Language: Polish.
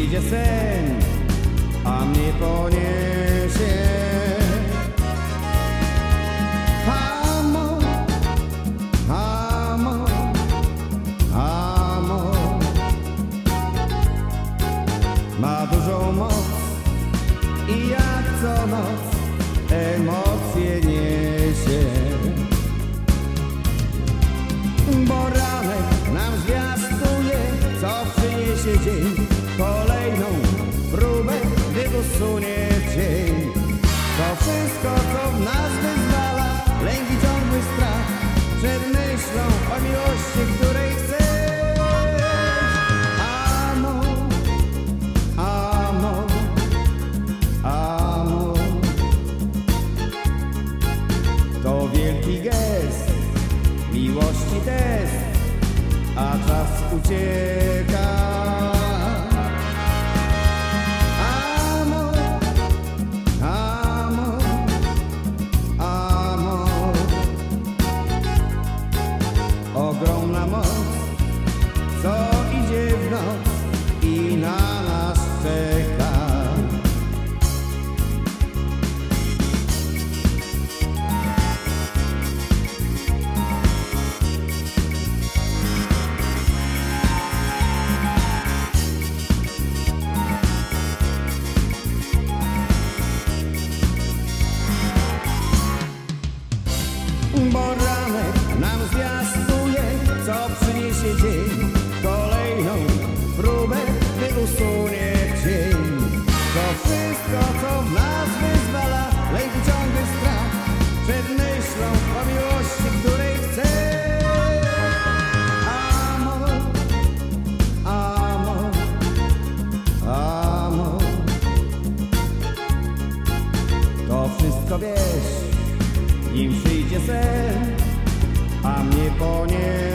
przyjdzie sen, a mnie poniesie. Amor, amor, amor ma dużą moc i jak co noc emocje niesie. Bo ranek nam zwiastuje, co przyniesie dzień, kolejną próbę, gdy usunie cień. To wszystko, co w nas wyzwala lęk i ciągły strach przed myślą o miłości, której chcesz. Amor, amor, amor to wielki gest miłości test, a czas ucieka. Amor, amor, amor ogromna moc, co idzie w noc i na nas czeka. Bo ranek nam zwiastuje, co przyniesie dzień, kolejną próbę, gdy usunie cień. To wszystko, co w nas wyzwala lęk i ciągły strach przed myślą o miłości, której chcesz. Amor, amor, amor to wszystko wiesz, nim przyjdzie sen, a mnie poniesie.